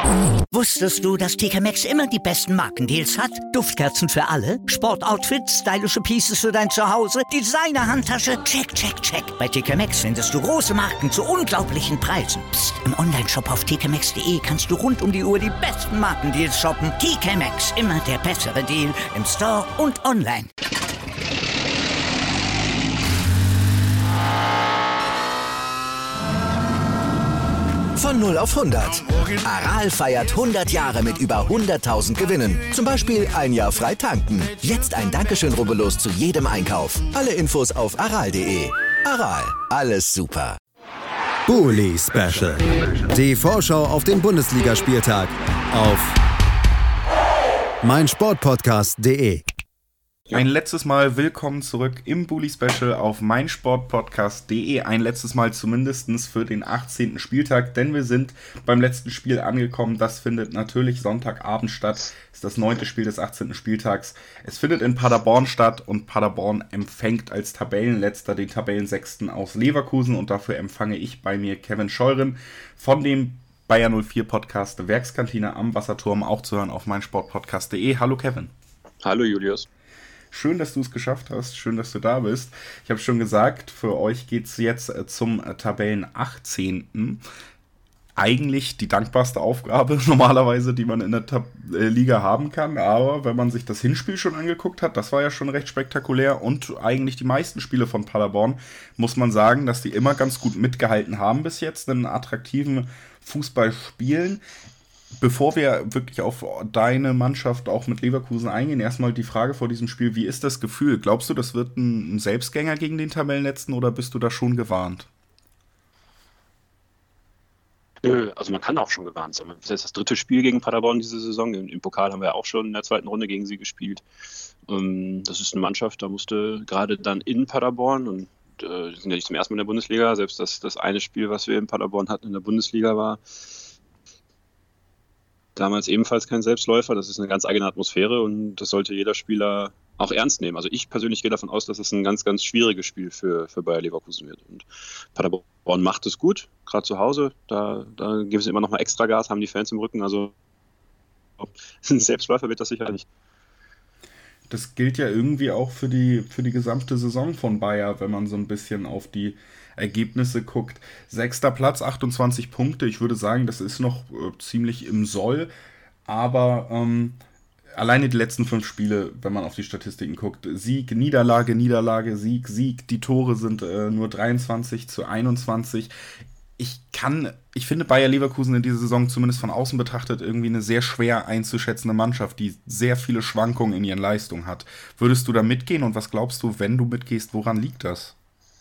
Wusstest du, dass TK Maxx immer die besten Markendeals hat? Duftkerzen für alle, Sportoutfits, stylische Pieces für dein Zuhause, Designer-Handtasche, check, check, check. Bei TK Maxx findest du große Marken zu unglaublichen Preisen. Psst. Im Onlineshop auf tkmaxx.de kannst du rund um die Uhr die besten Markendeals shoppen. TK Maxx, immer der bessere Deal im Store und online. Von 0 auf 100. Aral feiert 100 Jahre mit über 100.000 Gewinnen. Zum Beispiel ein Jahr frei tanken. Jetzt ein Dankeschön, rubbellos zu jedem Einkauf. Alle Infos auf aral.de. Aral, alles super. Bully Special. Die Vorschau auf den Bundesligaspieltag auf meinsportpodcast.de. Ein letztes Mal willkommen zurück im Bully Special auf meinsportpodcast.de. Ein letztes Mal zumindest für den 18. Spieltag, denn wir sind beim letzten Spiel angekommen. Das findet natürlich Sonntagabend statt. Ist das 9. Spiel des 18. Spieltags. Es findet in Paderborn statt und Paderborn empfängt als Tabellenletzter den Tabellensechsten aus Leverkusen. Und dafür empfange ich bei mir Kevin Scheuren von dem Bayer 04 Podcast Werkskantine am Wasserturm, auch zu hören auf meinsportpodcast.de. Hallo Kevin. Hallo Julius. Schön, dass du es geschafft hast. Schön, dass du da bist. Ich habe schon gesagt, für euch geht es jetzt zum Tabellen 18. Eigentlich die dankbarste Aufgabe normalerweise, die man in der Liga haben kann. Aber wenn man sich das Hinspiel schon angeguckt hat, das war ja schon recht spektakulär. Und eigentlich die meisten Spiele von Paderborn, muss man sagen, dass die immer ganz gut mitgehalten haben bis jetzt, einen attraktiven Fußball spielen. Bevor wir wirklich auf deine Mannschaft auch mit Leverkusen eingehen, erstmal die Frage vor diesem Spiel, wie ist das Gefühl? Glaubst du, das wird ein Selbstgänger gegen den Tabellenletzten oder bist du da schon gewarnt? Also man kann auch schon gewarnt sein. Das ist jetzt das 3. Spiel gegen Paderborn diese Saison. Im Pokal haben wir auch schon in der 2. Runde gegen sie gespielt. Das ist eine Mannschaft, da musste gerade dann in Paderborn, und die sind ja nicht zum ersten Mal in der Bundesliga, selbst das eine Spiel, was wir in Paderborn hatten in der Bundesliga war damals ebenfalls kein Selbstläufer. Das ist eine ganz eigene Atmosphäre und das sollte jeder Spieler auch ernst nehmen. Also ich persönlich gehe davon aus, dass es ein ganz, ganz schwieriges Spiel für Bayer Leverkusen wird. Und Paderborn macht es gut, gerade zu Hause. Da geben sie immer noch mal extra Gas, haben die Fans im Rücken. Also ein Selbstläufer wird das sicher nicht. Das gilt ja irgendwie auch für die gesamte Saison von Bayer, wenn man so ein bisschen auf die Ergebnisse guckt. 6. Platz, 28 Punkte. Ich würde sagen, das ist noch ziemlich im Soll. Aber alleine die letzten 5 Spiele, wenn man auf die Statistiken guckt, Sieg, Niederlage, Niederlage, Sieg, Sieg. Die Tore sind nur 23-21. Ich finde Bayer Leverkusen in dieser Saison zumindest von außen betrachtet irgendwie eine sehr schwer einzuschätzende Mannschaft, die sehr viele Schwankungen in ihren Leistungen hat. Würdest du da mitgehen und was glaubst du, wenn du mitgehst, woran liegt das?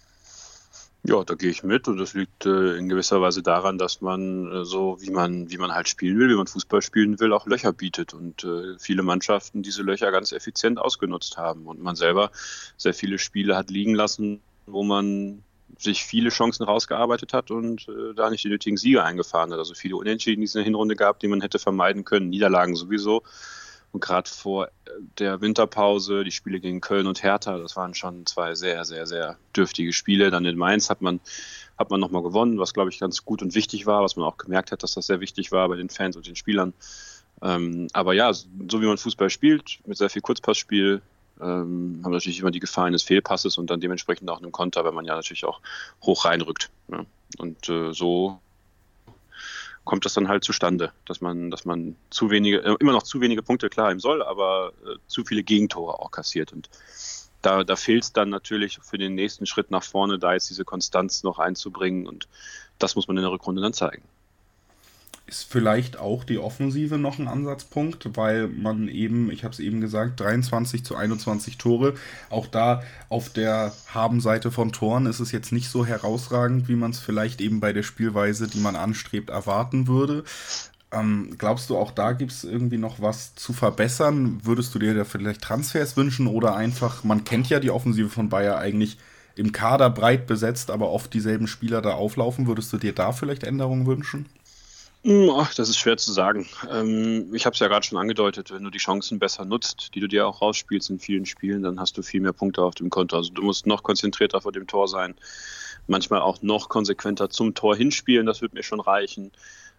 Ja, da gehe ich mit und das liegt in gewisser Weise daran, dass man so, wie man halt spielen will, wie man Fußball spielen will, auch Löcher bietet und viele Mannschaften diese Löcher ganz effizient ausgenutzt haben und man selber sehr viele Spiele hat liegen lassen, wo man sich viele Chancen rausgearbeitet hat und da nicht die nötigen Siege eingefahren hat. Also viele Unentschieden, die es in der Hinrunde gab, die man hätte vermeiden können, Niederlagen sowieso. Und gerade vor der Winterpause, die Spiele gegen Köln und Hertha, das waren schon 2 sehr, sehr, sehr dürftige Spiele. Dann in Mainz hat man nochmal gewonnen, was, glaube ich, ganz gut und wichtig war, was man auch gemerkt hat, dass das sehr wichtig war bei den Fans und den Spielern. Aber ja, so wie man Fußball spielt, mit sehr viel Kurzpassspiel, haben wir natürlich immer die Gefahr eines Fehlpasses und dann dementsprechend auch einen Konter, weil man ja natürlich auch hoch reinrückt. Ja. Und so kommt das dann halt zustande, dass man immer noch zu wenige Punkte, klar, im Soll, aber zu viele Gegentore auch kassiert. Und da fehlt es dann natürlich für den nächsten Schritt nach vorne, da jetzt diese Konstanz noch einzubringen und das muss man in der Rückrunde dann zeigen. Ist vielleicht auch die Offensive noch ein Ansatzpunkt, weil man eben, ich habe es eben gesagt, 23-21 Tore. Auch da auf der Habenseite von Toren ist es jetzt nicht so herausragend, wie man es vielleicht eben bei der Spielweise, die man anstrebt, erwarten würde. Glaubst du, auch da gibt es irgendwie noch was zu verbessern? Würdest du dir da vielleicht Transfers wünschen oder einfach, man kennt ja die Offensive von Bayer eigentlich im Kader breit besetzt, aber oft dieselben Spieler da auflaufen. Würdest du dir da vielleicht Änderungen wünschen? Ach, das ist schwer zu sagen. Ich habe es ja gerade schon angedeutet, wenn du die Chancen besser nutzt, die du dir auch rausspielst in vielen Spielen, dann hast du viel mehr Punkte auf dem Konto. Also du musst noch konzentrierter vor dem Tor sein, manchmal auch noch konsequenter zum Tor hinspielen, das wird mir schon reichen.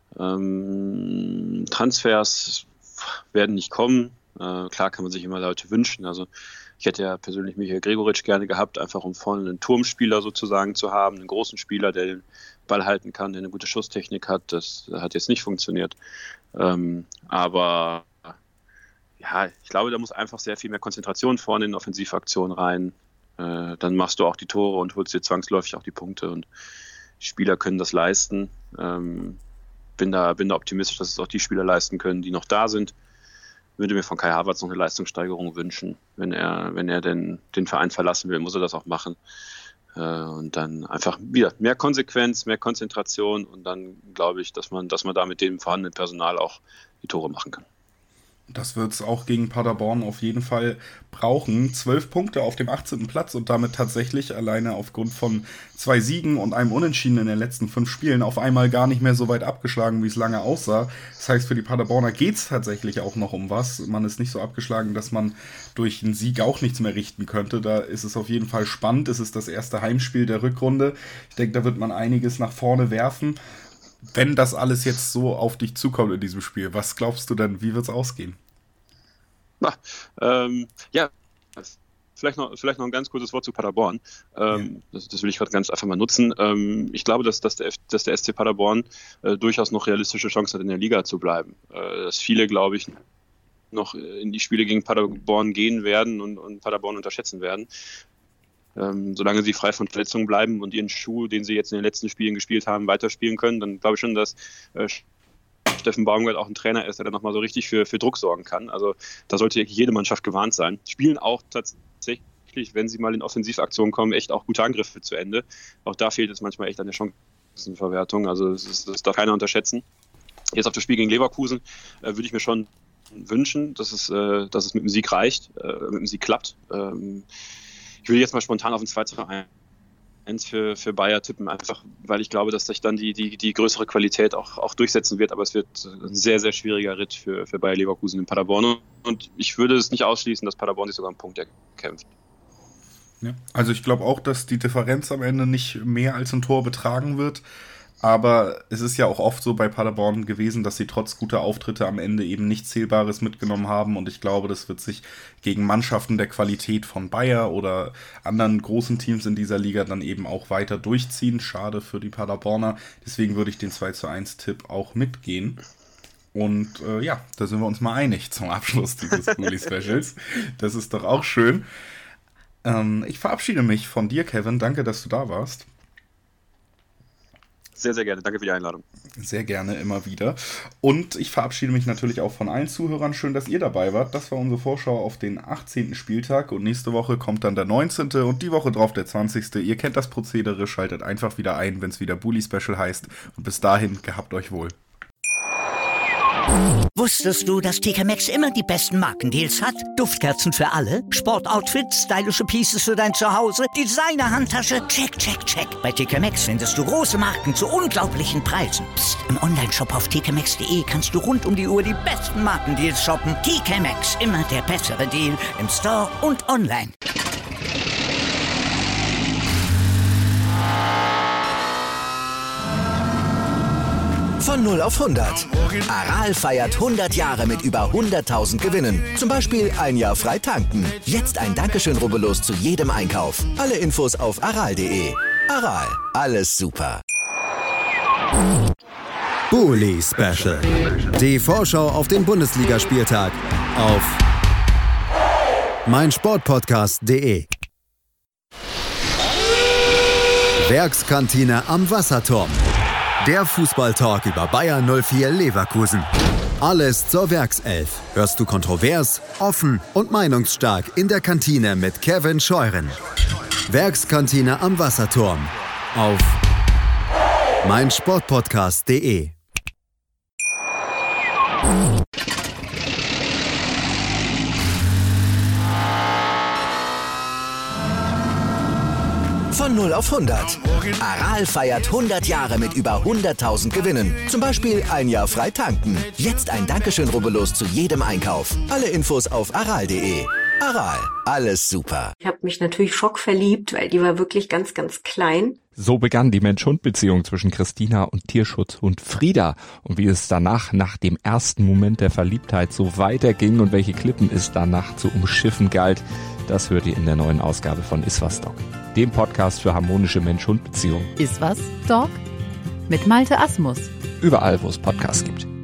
Transfers werden nicht kommen. Klar kann man sich immer Leute wünschen. Also ich hätte ja persönlich Michael Gregoritsch gerne gehabt, einfach um vorne einen Turmspieler sozusagen zu haben, einen großen Spieler, der den Ball halten kann, der eine gute Schusstechnik hat. Das hat jetzt nicht funktioniert. Aber ja, ich glaube, da muss einfach sehr viel mehr Konzentration vorne in Offensivaktionen rein. Dann machst du auch die Tore und holst dir zwangsläufig auch die Punkte. Und die Spieler können das leisten. Bin da optimistisch, dass es auch die Spieler leisten können, die noch da sind. Würde mir von Kai Havertz noch eine Leistungssteigerung wünschen. Wenn er denn den Verein verlassen will, muss er das auch machen. Und dann einfach wieder mehr Konsequenz, mehr Konzentration und dann glaube ich, dass man da mit dem vorhandenen Personal auch die Tore machen kann. Das wird es auch gegen Paderborn auf jeden Fall brauchen. 12 Punkte auf dem 18. Platz und damit tatsächlich alleine aufgrund von 2 Siegen und einem Unentschieden in den letzten 5 Spielen auf einmal gar nicht mehr so weit abgeschlagen, wie es lange aussah. Das heißt, für die Paderborner geht es tatsächlich auch noch um was. Man ist nicht so abgeschlagen, dass man durch einen Sieg auch nichts mehr richten könnte. Da ist es auf jeden Fall spannend. Es ist das erste Heimspiel der Rückrunde. Ich denke, da wird man einiges nach vorne werfen. Wenn das alles jetzt so auf dich zukommt in diesem Spiel, was glaubst du denn, wie wird es ausgehen? Vielleicht noch ein ganz kurzes Wort zu Paderborn. Das will ich gerade ganz einfach mal nutzen. Ich glaube, dass der SC Paderborn durchaus noch realistische Chancen hat, in der Liga zu bleiben. Dass viele, glaube ich, noch in die Spiele gegen Paderborn gehen werden und Paderborn unterschätzen werden. Solange sie frei von Verletzungen bleiben und ihren Schuh, den sie jetzt in den letzten Spielen gespielt haben, weiterspielen können, dann glaube ich schon, dass Steffen Baumgart auch ein Trainer ist, der dann nochmal so richtig für Druck sorgen kann. Also da sollte jede Mannschaft gewarnt sein. Spielen auch tatsächlich, wenn sie mal in Offensivaktionen kommen, echt auch gute Angriffe zu Ende. Auch da fehlt es manchmal echt an der Chancenverwertung. Also das darf keiner unterschätzen. Jetzt auf das Spiel gegen Leverkusen würde ich mir schon wünschen, dass es mit dem Sieg reicht, mit dem Sieg klappt. Ich will jetzt mal spontan auf ein 2-1 für Bayer tippen, einfach weil ich glaube, dass sich dann die größere Qualität auch durchsetzen wird, aber es wird ein sehr, sehr schwieriger Ritt für Bayer Leverkusen in Paderborn und ich würde es nicht ausschließen, dass Paderborn sich sogar einen Punkt erkämpft. Ja, also ich glaube auch, dass die Differenz am Ende nicht mehr als ein Tor betragen wird. Aber es ist ja auch oft so bei Paderborn gewesen, dass sie trotz guter Auftritte am Ende eben nichts Zählbares mitgenommen haben. Und ich glaube, das wird sich gegen Mannschaften der Qualität von Bayer oder anderen großen Teams in dieser Liga dann eben auch weiter durchziehen. Schade für die Paderborner. Deswegen würde ich den 2-1-Tipp auch mitgehen. Und da sind wir uns mal einig zum Abschluss dieses Bully-Specials. Das ist doch auch schön. Ich verabschiede mich von dir, Kevin. Danke, dass du da warst. Sehr, sehr gerne. Danke für die Einladung. Sehr gerne, immer wieder. Und ich verabschiede mich natürlich auch von allen Zuhörern. Schön, dass ihr dabei wart. Das war unsere Vorschau auf den 18. Spieltag. Und nächste Woche kommt dann der 19. und die Woche drauf der 20. Ihr kennt das Prozedere. Schaltet einfach wieder ein, wenn es wieder Bully Special heißt. Und bis dahin, gehabt euch wohl. Wusstest du, dass TK Maxx immer die besten Markendeals hat? Duftkerzen für alle, Sportoutfits, stylische Pieces für dein Zuhause, Designer-Handtasche, check, check, check. Bei TK Maxx findest du große Marken zu unglaublichen Preisen. Psst. Im Onlineshop auf tkmaxx.de kannst du rund um die Uhr die besten Markendeals shoppen. TK Maxx, immer der bessere Deal im Store und online. Von 0 auf 100. Aral feiert 100 Jahre mit über 100.000 Gewinnen. Zum Beispiel ein Jahr frei tanken. Jetzt ein Dankeschön, rubbellos zu jedem Einkauf. Alle Infos auf aral.de. Aral, alles super. Bully Special. Die Vorschau auf den Bundesligaspieltag auf meinsportpodcast.de. Werkskantine am Wasserturm. Der Fußballtalk über Bayer 04 Leverkusen. Alles zur Werkself. Hörst du kontrovers, offen und meinungsstark in der Kantine mit Kevin Scheuren. Werkskantine am Wasserturm auf meinsportpodcast.de. Von 0 auf 100. Aral feiert 100 Jahre mit über 100.000 Gewinnen. Zum Beispiel ein Jahr frei tanken. Jetzt ein Dankeschön, rubbellos zu jedem Einkauf. Alle Infos auf aral.de. Aral, alles super. Ich habe mich natürlich schockverliebt, weil die war wirklich ganz, ganz klein. So begann die Mensch-Hund-Beziehung zwischen Christina und Tierschutzhund Frieda. Und wie es danach, nach dem ersten Moment der Verliebtheit, so weiterging und welche Klippen es danach zu umschiffen galt, das hört ihr in der neuen Ausgabe von Iswas Dog, dem Podcast für harmonische Mensch-Hund-Beziehungen. Iswas Dog? Mit Malte Asmus. Überall, wo es Podcasts gibt.